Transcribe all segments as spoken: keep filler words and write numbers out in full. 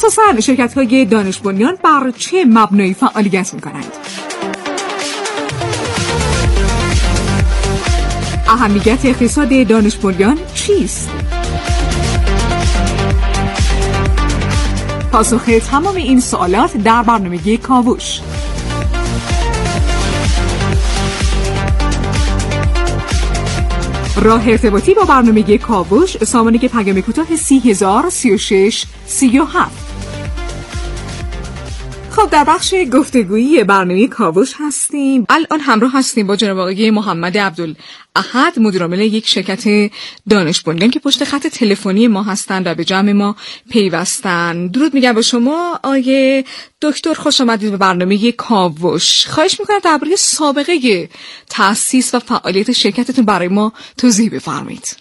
اساساً شرکت‌های دانش بنیان بر چه مبنایی فعالیت می‌کنند؟ اهمیت اقتصاد دانش بنیان چیست؟ پاسخ تمام این سوالات در برنامه کاوش. راه ارتباطی با برنامه کاوش سامانه پیام کوتاه سی هزار سی و شش سی و هفت. خب در بخش گفتگویی برنامه کاوش هستیم. الان همراه هستیم با جناب آقای محمد عبدالاحد، مدیر عامل یک شرکت دانش بنیان که پشت خط تلفنی ما هستند و به جمع ما پیوستن. درود میگم به شما آقای دکتر، خوش آمدید به برنامه کاوش. خواهش میکنم درباره سابقه تأسیس و فعالیت شرکتتون برای ما توضیح بفرمایید.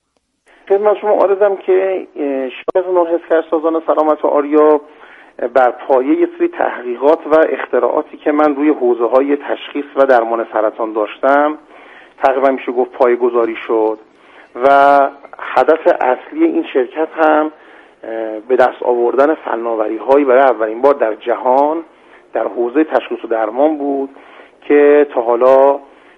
خدمت شما عرضم که شرکت نوحس سازان سلامت و آریا بر پایه یه سری تحقیقات و اختراعاتی که من روی حوزه‌های تشخیص و درمان سرطان داشتم تقریبا میشه گفت پایه‌گذاری شد و هدف اصلی این شرکت هم به دست آوردن فناوری‌هایی برای اولین بار در جهان در حوزه تشخیص و درمان بود که تا حالا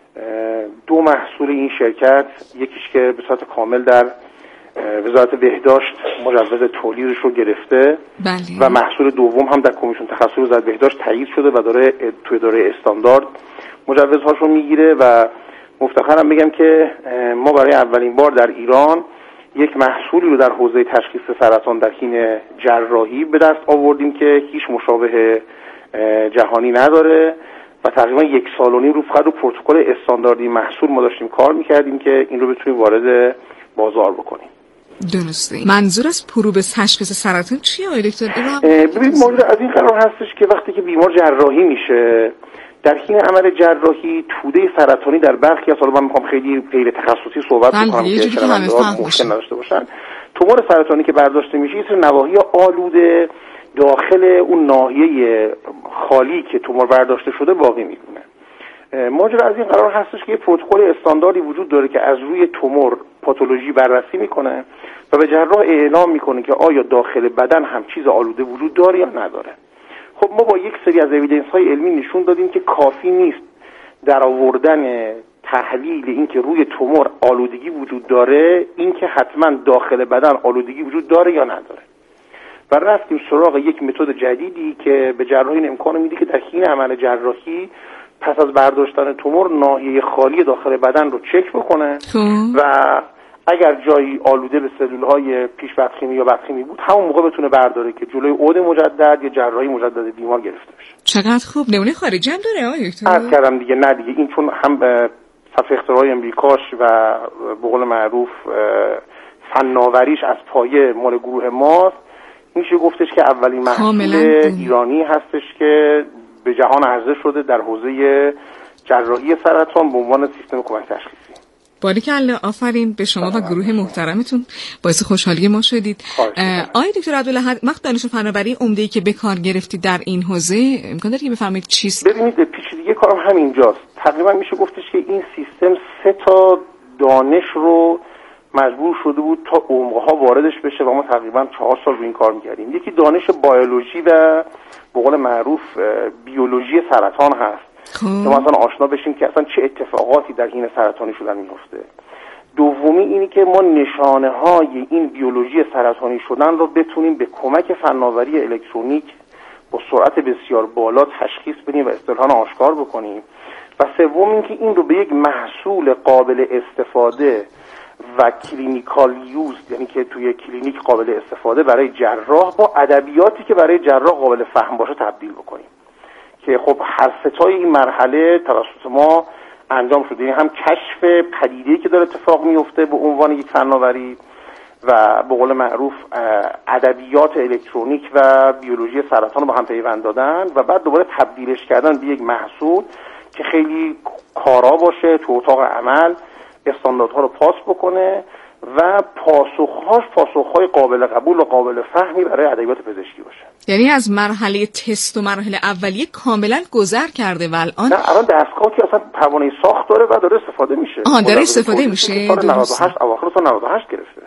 دو محصول این شرکت، یکیش که به صورت کامل در وزارت بهداشت مجوز تولیدش رو گرفته بله. و محصول دوم هم در کمیسیون تخصصی وزارت بهداشت تایید شده و داره توی دوره استاندارد مجوزهاش رو میگیره و مفتخرم بگم که ما برای اولین بار در ایران یک محصولی رو در حوزه تشخیص سرطان در حین جراحی به دست آوردیم که هیچ مشابه جهانی نداره و تقریبا یک سال و نیم رو فقط رو پروتکل استانداردی محصول ما داشتیم کار میکردیم که این رو بتونیم وارد بازار بکنیم. درسته. منظور از پرو به تشخیص سرطان چیه آقای دکتر؟ ببینید موضوع از این قرار هستش که وقتی که بیمار جراحی میشه در حین عمل جراحی توده سرطانی در برخی از، حالا من میخوام خیلی غیر تخصصی صحبت بکنم که شنونده‌ها مشکل نداشته باشن، تومور سرطانی که برداشته میشه یه سری نواحی آلوده داخل اون ناحیه خالی که تومور برداشته شده باقی میمونه. ماجرا از این قرار هستش که یه پروتکل استانداردی وجود داره که از روی تومور پاتولوژی بررسی میکنه و به جراح اعلام میکنه که آیا داخل بدن هم چیز آلوده وجود داره یا نداره. خب ما با یک سری از اوییدنس های علمی نشون دادیم که کافی نیست در آوردن تحلیل این که روی تومور آلودگی وجود داره، این که حتما داخل بدن آلودگی وجود داره یا نداره. و رفتیم سراغ یک متد جدیدی که به جراحین امکان میده که در حین عمل جراحی پس از برداشتن تومور ناحیه خالی داخل بدن رو چک بکنه و اگر جایی آلوده به سلولهای پیش بدخیمی یا بدخیمی بود همون موقع بتونه برداره که جلوی عود مجدد یا جراحی مجدد بیمار گرفته بشه. چقدر خوب. نمونه خارجی هم داره آقای دکتر؟ عرض کردم دیگه نه دیگه این چون هم صف اختراعی امریکاش و به قول معروف فناوریش از پایه مال گروه ماست، میشه گفتش که اولین محصول ایرانی هستش که به جهان عرضه شده در حوزه جراحی سرطان به عنوان سیستم کمک تشخیصی. باریکلا، آفرین به شما و گروه محترمتون، باعث خوشحالی ما شدید. آقای دکتر عبدالاحد، مقطع دانش و فناوری عمده‌ای که به کار گرفتید در این حوزه امکان داره که بفرمایید چیست؟ ببینید پیچیدگی کارم همینجاست. تقریبا میشه گفتش که این سیستم سه تا دانش رو مجبور شده بود تا عمق‌ها واردش بشه و ما تقریبا چهار سال روی این کار می‌کردیم. یکی دانش بیولوژی و به قول معروف بیولوژی سرطان هست که ما اصلا آشنا بشیم که اصلا چه اتفاقاتی در حین سرطانی شدن میفته. دومی اینی که ما نشانه های این بیولوژی سرطانی شدن رو بتونیم به کمک فناوری الکترونیک با سرعت بسیار بالا تشخیص بدیم و اصطلاحاً آشکار بکنیم. و سوم اینکه این رو به یک محصول قابل استفاده و کلینیکال یوز، یعنی که توی کلینیک قابل استفاده برای جراح با ادبیاتی که برای جراح قابل فهم باشه تبدیل بکنیم که خب هر ستای این مرحله توسط ما انجام شده. هم کشف پدیده‌ای که داره اتفاق میفته به عنوان یک فناوری و به قول معروف ادبیات الکترونیک و بیولوژی سرطان رو با هم پیوند دادن و بعد دوباره تبدیلش کردن به یک محصول که خیلی کارا باشه تو اتاق عمل، استانداردها رو پاس بکنه و پاسخهاش پاسخهای قابل قبول و قابل فهمی برای ادبیات پزشکی باشه. یعنی از مرحله تست و مرحله اولیه کاملا گذر کرده و الان نه الان دستگاه که اصلا توانایی ساخت داره و داره استفاده میشه. آها داره استفاده میشه. سال نود و هشت اواخر سال نود و هشت گرفته.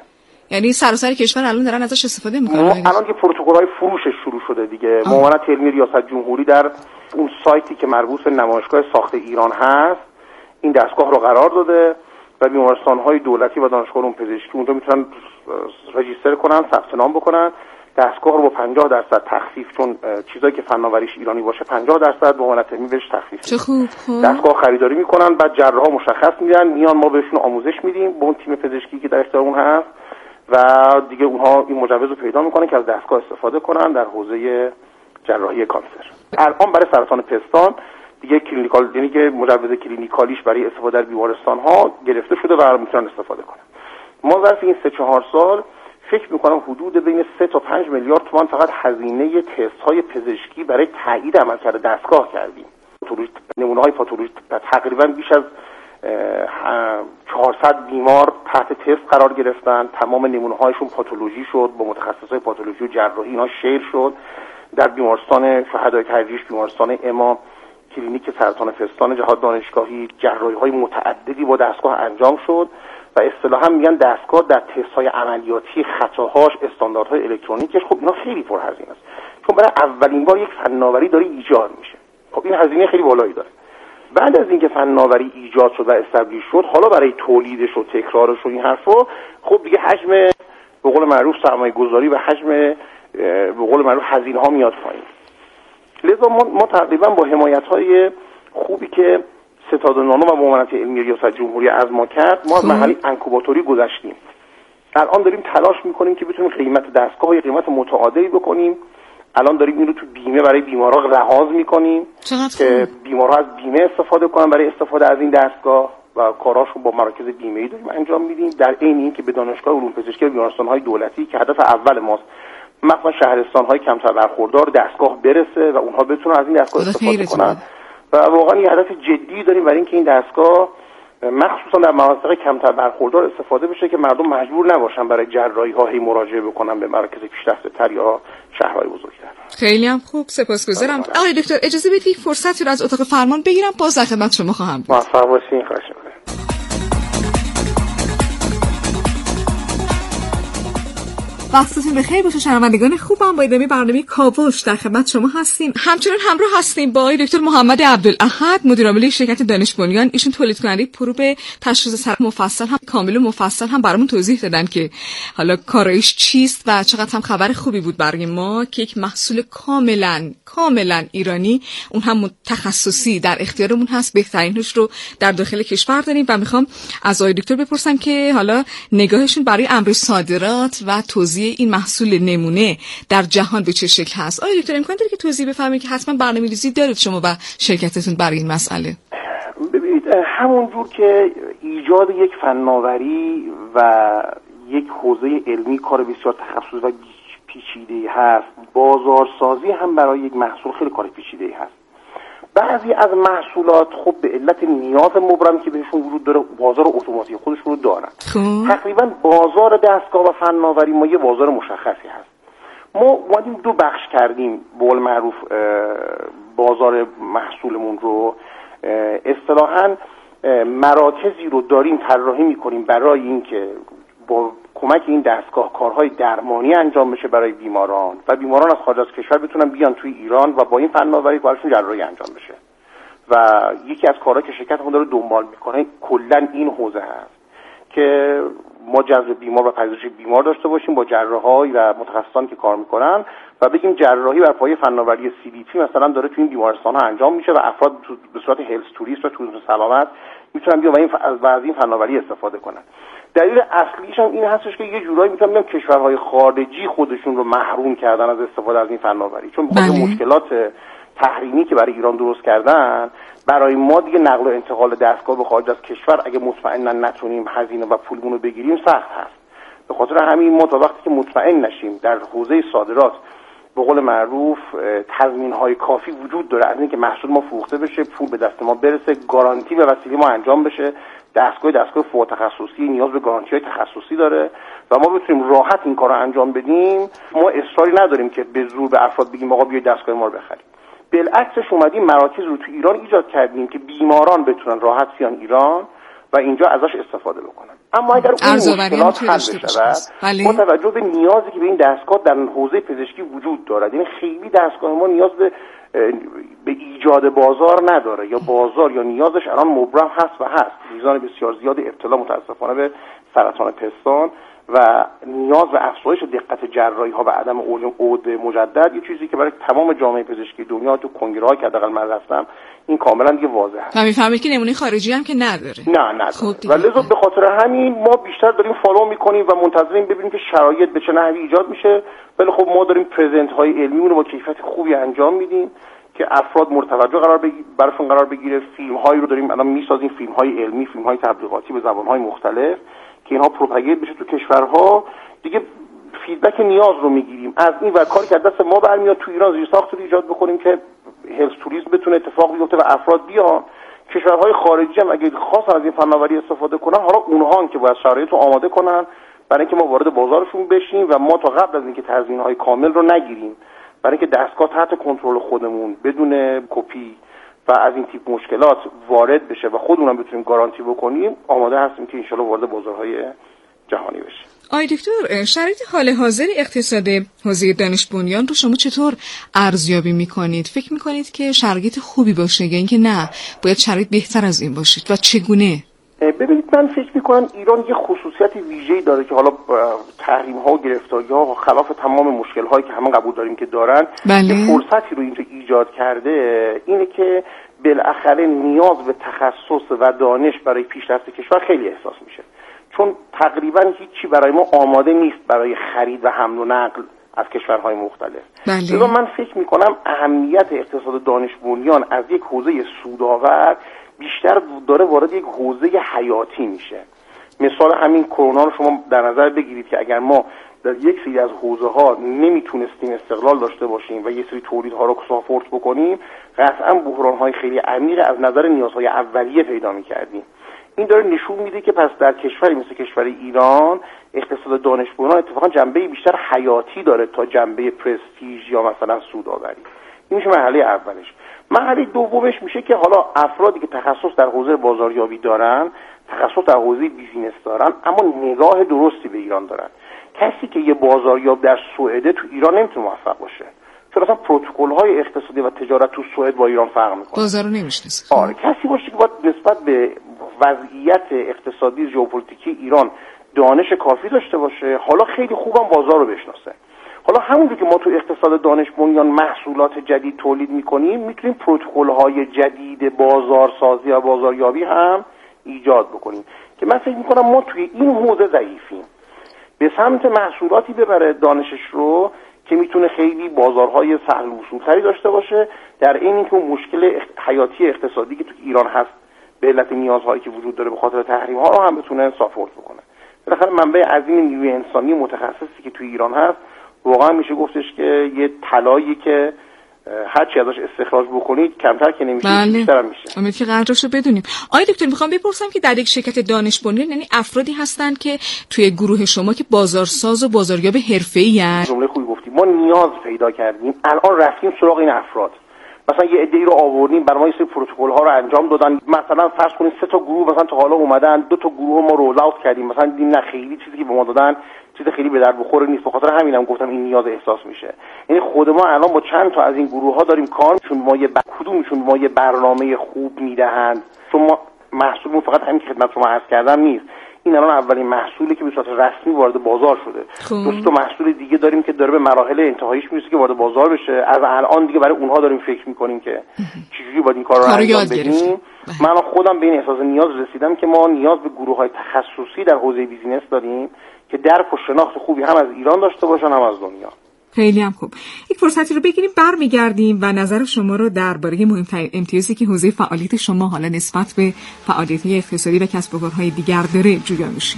یعنی سراسر کشور الان دارن ازش استفاده میکنن؟ الان که پروتکل‌های فروشش شروع شده دیگه. معاونت علمی ریاست جمهوری در اون سایتی که مربوط به نمایشگاه ساخت ایران هست این دستگاه رو قرار داده و بیمارستان‌های دولتی و دانشگاه علوم پزشکی اونجا میتونن رجیستر کنن، ثبت نام بکنن. دستگاه رو با پنجاه درصد تخفیف، چون چیزایی که فناوریش ایرانی باشه پنجاه درصد معاونت علمی بهش تخفیف. چه خوب. دستگاه خریداری میکنن، بعد جراحا مشخص میدن، میان ما بهشون آموزش میدیم با اون تیم پزشکی که در اختیار اون هست و دیگه اونها این مجوز رو پیدا میکنن که از دستگاه استفاده کنن در حوزه جراحی کانسر. الان برای سرطان پستان دیگه کلینیکال، یعنی که مجوز کلینیکالیش برای استفاده در بیمارستان ها گرفته شده و میتونن استفاده کنن. ما ظرف این سه چهار سال فکر میکنم حدود بین سه تا پنج میلیارد تومان فقط هزینه تست های پزشکی برای تایید عملکرد دستگاه کردیم. نمونه های پاتولوژی تقریبا بیش از چهارصد بیمار تحت تست قرار گرفتن، تمام نمونه هایشون پاتولوژی شد، با متخصصای پاتولوژی و جراحی اینا شیر شد. در بیمارستان شهدای ترجیح، بیمارستان اما، کلینیک سرطان پستان جهاد دانشگاهی جراحی های متعددی با دستگاه انجام شد و اصطلاحا میگن دستگاه در تست های عملیاتی خطاهاش، استانداردهای الکترونیکش، خب اینا خیلی پرهزینه است، چون برای اولین بار یک فناوری داره ایجاد میشه. خب این هزینه خیلی بالایی داره. بعد از اینکه فناوری ایجاد شد و استبلیش شد، حالا برای تولیدش و تکرارش و این حرفا خب دیگه حجم به قول معروف سرمایه گذاری و حجم به قول معروف هزینه ها میاد پایین. لذا ما, ما تقریبا با حمایت های خوبی که ستاد نانو و معاونت علمی ریاست جمهوری از ما کرد، ما از مرحله انکوباتوری گذشتیم. الان داریم تلاش میکنیم که بتونیم قیمت دستگاه قیمت متعادلی بکنیم. الان داریم این رو تو بیمه برای بیمارا لحاظ میکنیم که بیمارا از بیمه استفاده کنن برای استفاده از این دستگاه و کاراشو با مراکز بیمه‌ای داریم انجام میدیم، در عین اینکه به دانشگاه علوم پزشکی و بیمارستان‌های دولتی که هدف اول ماست، مثلا شهرستان‌های کمتر برخوردار دستگاه برسه و اونها بتونن از این دستگاه استفاده کنن و واقعا یه هدف جدی داریم برای اینکه این دستگاه مخصوصا در مناطق کمتر برخوردار استفاده بشه که مردم مجبور نباشن برای جراحی‌ها هی مراجعه بکنن به مراکز پیشرفته‌تر یا شهرهای بزرگتر. خیلی هم خوب، سپاسگزارم. آقای دکتر اجازه بدید فرصتی رو از اتاق فرمان بگیرم، باز در خدمت شما خواهم بود. موفق باشین. خواهش می‌کنم. وقتتون بخیر باشه شنوندگان خوبم. با ادامه برنامه کاوش در خدمت شما هستیم. همچنان همراه هستیم با آقای دکتر محمد عبدالاحد، مدیر عامل شرکت دانش بنیان. ایشون تولید کننده پروب تشخیص سرطان مفصل هم کامل و مفصل هم برامون توضیح دادن که حالا کارایش چیست و چقدر هم خبر خوبی بود برای ما که یک محصول کاملا کاملا ایرانی، اون هم تخصصی در اختیارمون هست، بهترینش رو در داخل کشور داریم و میخوام از آقای دکتر بپرسم که حالا نگاهشون برای امر صادرات و توزیع این محصول نمونه در جهان به چه شکل هست. آقای دکتر امکان داره که توضیح بفرمایید که حتما برنامه‌ریزی دارید شما و شرکتتون برای این مسئله؟ ببینید، همون جور که ایجاد یک فناوری و یک حوزه علمی کار بسیار تخصصی و پیچیده‌ای هست، بازارسازی هم برای یک محصول خیلی کار پیچیده‌ای هست. بعضی از محصولات خب به علت نیاز مبرم که بهشون وجود داره بازار اتوماتیک خودشون رو دارن. تقریبا بازار دستگاه و فناوری ما یه بازار مشخصی هست. ما اومدیم دو بخش کردیم به قول معروف بازار محصولمون رو. اصطلاحاً مراکزی رو داریم طراحی میکنیم برای اینکه با کمک این دستگاه کارهای درمانی انجام بشه برای بیماران و بیماران از خارج از کشور بتونن بیان توی ایران و با این فناوری براشون جراحی انجام بشه. و یکی از کارهایی که شرکتمون داره دنبال میکنه کلا این حوزه هست که ما جذب بیمار و پذیرش بیمار داشته باشیم با جراحای و متخصصانی که کار میکنن و بگیم جراحی بر پایه فناوری سی دی تی مثلا داره توی این بیمارستان ها انجام میشه و افراد به صورت هلس توریست و توریسم سلامت میتونن بیان و این از این فناوری استفاده کنن. دلیل اصلیش هم این هستش که یه جورایی میتونم بگم کشورهای خارجی خودشون رو محروم کردن از استفاده از این فناوری، چون بخاطر مشکلات تحریمی که برای ایران درست کردن برای ما دیگه نقل و انتقال دستگاه به خارج از کشور اگه مطمئنا نتونیم هزینه و پولمون رو بگیریم سخت هست. به خاطر همین ما تا وقتی که مطمئن نشیم در حوزه صادرات به قول معروف تضمین‌های کافی وجود داره از اینکه محصول ما فروخته بشه، پول به دست ما برسه، گارانتی به وسیله ما انجام بشه، دستگاه دستگاه فوق تخصصی نیاز به گارانتی‌های تخصصی داره و ما بتونیم راحت این کارو انجام بدیم، ما اصراری نداریم که به زور به افراد بگیم آقا بیاید دستگاه ما رو بخرید. بالعکسش اومدیم مراکز رو تو ایران ایجاد کردیم که بیماران بتونن راحت بیان ایران و اینجا ازش استفاده بکنن. اما اگر اون مشکلات حل بشود بله. با توجه به نیازی که به این دستگاه در حوزه پزشکی وجود دارد، یعنی خیلی دستگاه ما نیاز به به ایجاد بازار نداره، یا بازار یا نیازش الان مبرم هست و هست. میزان بسیار زیاد ابتلا متاسفانه به سرطان پستان و نیاز به افزایش دقت جراحی ها و عدم عود مجدد یه چیزی که برای تمام جامعه پزشکی دنیا تو کنگره‌ها که حداقل من رفتم این کاملا دیگه واضحه. و میفهمید که نمونه خارجی هم که نداره. نه نداره. خب و لذا به خاطر همین ما بیشتر داریم فالو میکنیم و منتظریم ببینیم که شرایط به چه نحوی ایجاد میشه. ولی خب ما داریم پرزنت های علمی رو با کیفیت خوبی انجام میدیم که افراد مورد توجه قرار بگیره، براشون قرار بگیره. فیلم هایی رو داریم الان میسازیم، فیلم های علمی، فیلم های تبلیغاتی به زبان های مختلف که اینها پروپاگیت بشه تو کشورها. دیگه فیدبک نیاز رو میگیریم از این و کاری که دست ما برمیاد تو ایران زیر ساخت رو ایجاد بکنیم که هلس توریسم بتونه اتفاق بیفته و افراد بیان. کشورهای خارجی هم اگه خواستن از این فناوری استفاده کنن، حالا اونها هم که باید شرایط رو آماده کنن برای اینکه ما وارد بازارشون بشیم و ما تا قبل از اینکه تضمین‌های کامل رو نگیریم، برای اینکه دستگاه تحت کنترل خودمون بدون کپی و از این تیپ مشکلات وارد بشه و خودمون بتونیم گارانتی بکنیم، آماده هستیم که انشالله وارد بازارهای جهانی بشیم. آقای دکتر، شرایط حال حاضر اقتصاد حوزه دانش بنیان رو شما چطور ارزیابی میکنید؟ فکر میکنید که شرایط خوبی باشه یا اینکه نه باید شرایط بهتر از این باشید و چگونه؟ ببینید من فکر میکنم ایران یه خصوصیت ویژه‌ای داره که حالا تحریم ها و گرفتاری ها و خلاف تمام مشکل هایی که همه قبول داریم که دارن، بله. یه فرصتی رو اینجا ایجاد کرده، اینه که بالاخره نیاز به تخصص و دانش برای پیشرفت کشور خیلی احساس میشه، چون تقریبا هیچی برای ما آماده نیست برای خرید و حمل و نقل از کشورهای مختلف. لذا من فکر میکنم اهمیت اقتصاد دانش بنیان از یک حوزه سودآور بیشتر داره وارد یک حوزه حیاتی میشه. مثال همین کرونا رو شما در نظر بگیرید که اگر ما در یک سری از حوزه ها نمیتونستیم استقلال داشته باشیم و یک سری تولیدها رو ساپورت بکنیم، قطعا بحران های خیلی عمیق از نظر نیازهای اولیه پیدا میکردیم. این داره نشون میده که پس در کشوری مثل کشور ایران اقتصاد دانش بنیان اتفاقا جنبه بیشتر حیاتی داره تا جنبه پرستیژ یا مثلا سودآوری. این میشه مرحله اولش. مرحله دومش میشه که حالا افرادی که تخصص در حوزه بازاریابی دارن، تخصص در حوزه بیزینس دارن، اما نگاه درستی به ایران دارن. کسی که یه بازاریاب در سوئد تو ایران نمیتونه موفق باشه، چون اصلا پروتکل‌های اقتصادی و تجارت تو سوئد با ایران فرق میکنه. بازار رو نمیشناسه. آره، کسی باشه که باید نسبت به وضعیت اقتصادی ژئوپلیتیکی ایران دانش کافی داشته باشه، حالا خیلی خوبم بازار رو بشناسه. حالا همونجور که ما تو اقتصاد دانش بنیان محصولات جدید تولید میکنیم، میتونیم پروتکل‌های جدید بازارسازی و بازاریابی هم ایجاد بکنیم که من فکر میکنم ما توی این حوزه ضعیفیم. به سمت محصولاتی ببره دانشش رو که میتونه خیلی بازارهای سهل وصولتری داشته باشه، در این اینکه اون مشکل حیاتی اقتصادی که تو ایران هست به علت نیازهایی که وجود داره به خاطر تحریم ها رو هم بتونه ساپورت بکنه. بالاخره منبع عظیم نیروی انسانی متخصصی که تو ایران هست، واقعا میشه گفتش که یه طلایی که هر چی ازش استخراج بکنید کمتر که نمیشه، بله. بیشتر هم میشه. امید که قدرشو بدونیم. آقای دکتر، میخوام بپرسم که در یک شرکت دانش بنیان یعنی افرادی هستن که توی گروه شما که بازارساز و بازاریاب حرفه‌ای هستن. جمله خوبی گفتید. ما نیاز پیدا کردیم، الان رفتیم سراغ این افراد. مثلا یه عده‌ای رو آوردیم، برای ما یه سری پروتکل ها رو انجام دادن. مثلا فرض کنید سه تا گروه مثلا تا حالا اومدن، دو تا گروه ما رول اوت کردیم، مثلا دیدیم نه خیلی چیزی که به ما دادن چیز خیلی به درد بخور نیست، به خاطر همینم هم گفتم این نیاز احساس میشه. یعنی خود ما الان با چند تا از این گروه ها داریم کار، چون ما یه ب... کدومشون ما یه برنامه خوب میدهند، چون ما محصولمون فقط همین که خدمت شما عرض کردم نیست. این الان اولین محصولی که به صورت رسمی وارد بازار شده. دو تا محصول دیگه داریم که داره به مراحل انتهاییش میرسه که وارد بازار بشه. از الان دیگه برای اونها داریم فکر میکنیم که چجوری باید این کار رو انجام بدیم. من خودم به این احساس نیاز رسیدم که ما نیاز به گروه‌های تخصصی در حوزه بیزینس داریم که درک و شناخت خوبی هم از ایران داشته باشن هم از دنیا. خیلی هم خوب. یک فرصتی رو بگیریم برمیگردیم و نظر شما رو درباره مهمترین امتیازی که حوزه فعالیت شما حالا نسبت به فعالیت اقتصادی و کسب و کارهای دیگر داره جویا میشیم.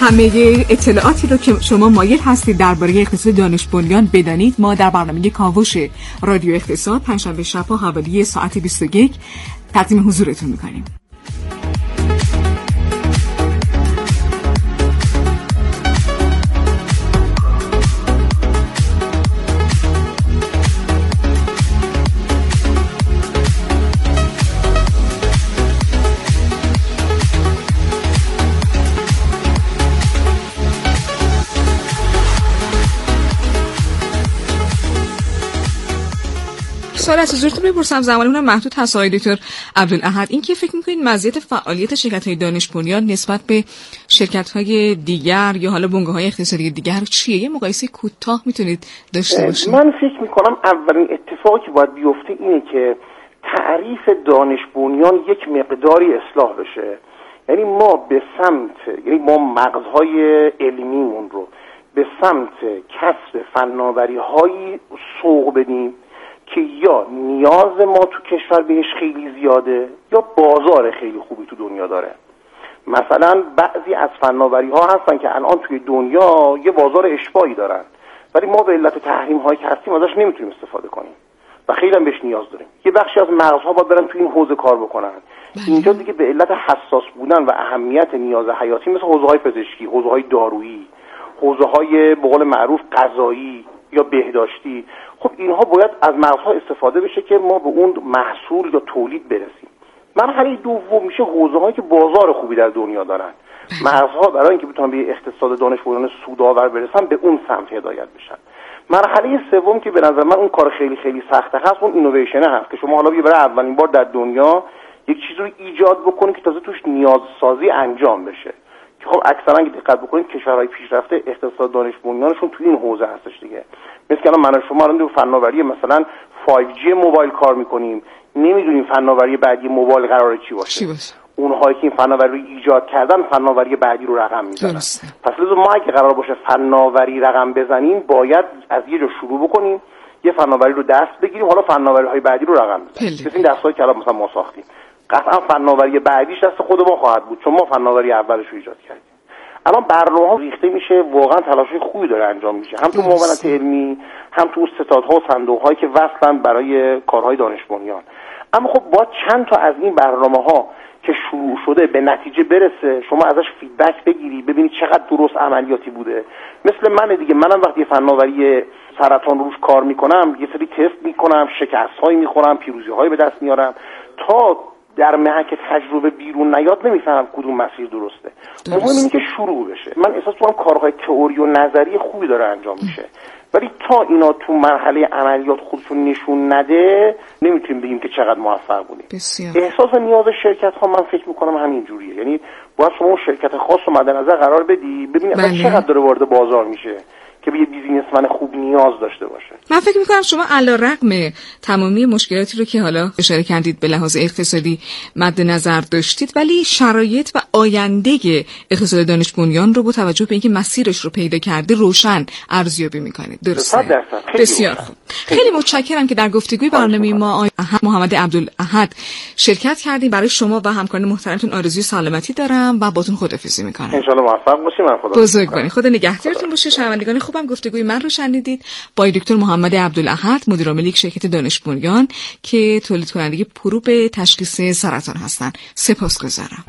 همه اطلاعاتی رو که شما مایل هستید درباره اقتصاد دانش بنیان بدانید ما در برنامه کاوش رادیو اقتصاد پنجشنبه شب‌ها حوالی ساعت بیست و یک تقدیم حضورتون می‌کنیم. سوال از حضورتون بپرسم، زمانمون محدود هست آقای دکتر عبدالاحد، این که فکر می‌کنید مزیت فعالیت شرکت‌های دانش بنیان نسبت به شرکت‌های دیگر یا حالا بنگاه‌های اقتصادی دیگر چیه؟ یه مقایسه کوتاه میتونید داشته باشید؟ من فکر می‌کنم اولین اتفاقی که باید بیفته اینه که تعریف دانش بنیان یک مقداری اصلاح بشه. یعنی ما به سمت یعنی ما مغزهای علمیمون رو به سمت کسب فناوری‌هایی سوق بدیم که یا نیاز ما تو کشور بهش خیلی زیاده یا بازار خیلی خوبی تو دنیا داره. مثلا بعضی از فناوری ها هستن که الان توی دنیا یه بازار اشباعی دارن، ولی ما به علت تحریم هایی که هستیم ازش نمیتونیم استفاده کنیم و خیلی هم بهش نیاز داریم. یه بخشی از مغزها باید برن توی این حوزه کار بکنن. اینجا دیگه به علت حساس بودن و اهمیت نیاز حیاتی مثل حوزه های پزشکی، حوزه های دارویی، حوزه های به قول معروف غذایی یا بهداشتی، خب اینها باید از مغزها استفاده بشه که ما به اون محصول یا تولید برسیم. مرحله دوم میشه حوزه هایی که بازار خوبی در دنیا دارن. مغزها برای اینکه بتونن به اقتصاد دانش بنیان سودآور برسن به اون سمت هدایت بشن. مرحله سوم که به نظر من اون کار خیلی خیلی سخته هست، اون اینویشن هست که شما حالا برای اولین بار در دنیا یک چیزی رو ایجاد بکنید که تازه توش نیازسازی انجام بشه. که خب اکثرا اگه دقت بکنید کشورهای پیشرفته اقتصاد دانش بنیانشون تو این حوزه هستش دیگه. مثل که الان من شما الان تو فناوری مثلا فایو جی موبایل کار میکنیم، نمیدونیم فناوری بعدی موبایل قراره چی باشه. چی باشه؟ اونهایی که این فناوری رو ایجاد کردن فناوری بعدی رو رقم میزنن. پس لازم ما اگه قرار باشه فناوری رقم بزنیم باید از یه جا شروع بکنیم، یه فناوری رو دست بگیریم، حالا فناوری های بعدی رو رقم بزنیم. مثل این دستایی که الان مثلا ما ساختیم، قطعا فناوری بعدیش دست خود ما خواهد بود چون ما فناوری اولش رو ایجاد کردیم. الان برنامه‌ها ریخته میشه، واقعا تلاشی خوبی داره انجام میشه، هم تو معاونت علمی، هم تو ستادها و صندوق‌هایی که وصلن برای کارهای دانش بنیان. اما خب باید چند تا از این برنامه‌ها که شروع شده به نتیجه برسه، شما ازش فیدبک بگیری، ببینید چقدر درست عملیاتی بوده. مثل من دیگه، منم وقتی فناوری سرطان روش کار میکنم یه سری تست میکنم، شکست‌هایی میخورم، پیروزی‌هایی به دست میارم، تا در محک تجربه بیرون نیاد نمیفهمم کدوم مسیر درسته. مهم اینه که شروع بشه. من احساس می‌کنم کارهای تئوری و نظری خوبی داره انجام میشه، ولی تا اینا تو مرحله عملیات خودشون نشون نده نمیتونیم بگیم که چقدر موفق بودیم. احساس نیاز شرکت ها من فکر میکنم همین جوریه. یعنی باید شما اون شرکت خاص رو مد نظر قرار بدی، ببینید اصلا چقدر داره وارد بازار میشه که به یه بیزینسمن خوب نیاز داشته باشه. من فکر میکنم شما علیرغم تمامی مشکلاتی رو که حالا اشاره کردید به لحاظ اقتصادی مد نظر داشتید، ولی شرایط و آینده اقتصاد دانش بنیان رو با توجه به اینکه مسیرش رو پیدا کرده روشن ارزیابی میکنید. درسته؟ بسیار خوب. خیلی متشکرم که در گفتگوی برنامه ما آقای محمد عبدالاحد شرکت کردید. برای شما و همکاران محترمتون آرزوی سلامتی دارم و باتون خداحافظی میکنم. ان شاء الله موفق باشید. من خدا بزرگوارید. خدا نگهدارتون باشه. شنوندگان خوبم، گفتگوی من رو شنیدید با دکتر محمد عبدالاحد، مدیر عامل یک شرکت دانش بنیان که تولید کننده پروب تشخیص سرطان هستن. سپاسگزارم.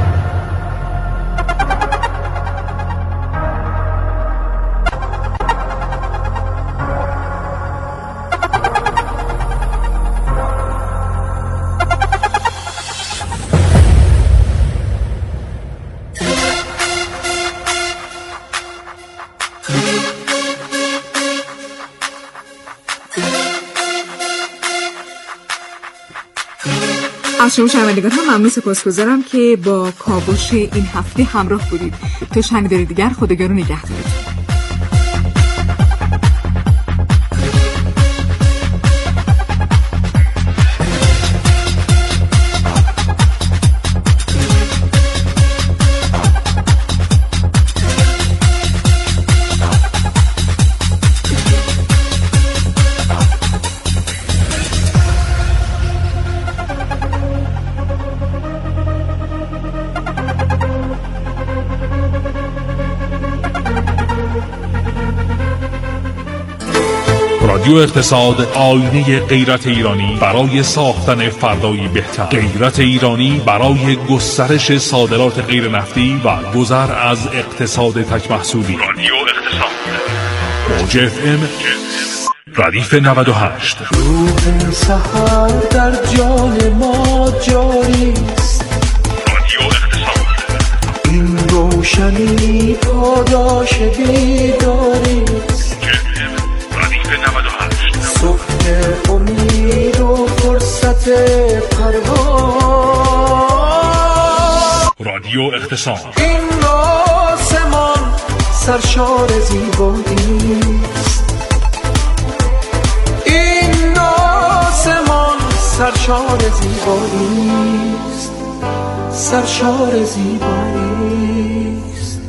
از شما شنوندگان هم ممنون، سپاسگزارم که با کاوش این هفته همراه بودید. تا شنیداری دیگر، خداگاه رو نگهدارید. رادیو اقتصاد، آینه غیرت ایرانی برای ساختن فردایی بهتر. غیرت ایرانی برای گسترش صادرات غیر نفتی و گذر از اقتصاد تک محصولی. رادیو اقتصاد، موج اف ام ردیف نود و هشت. روح سحر در جان ما جاری است. رادیو اقتصاد، این روشنی پاداش بیداری است. ردیف نود و هشت. صبح امید و فرصت پرواز. رادیو اقتصاد، این آسمان سرشار زیبایی است. این آسمان سرشار زیبایی است. سرشار زیبایی است.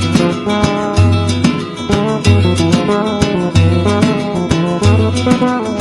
Bye.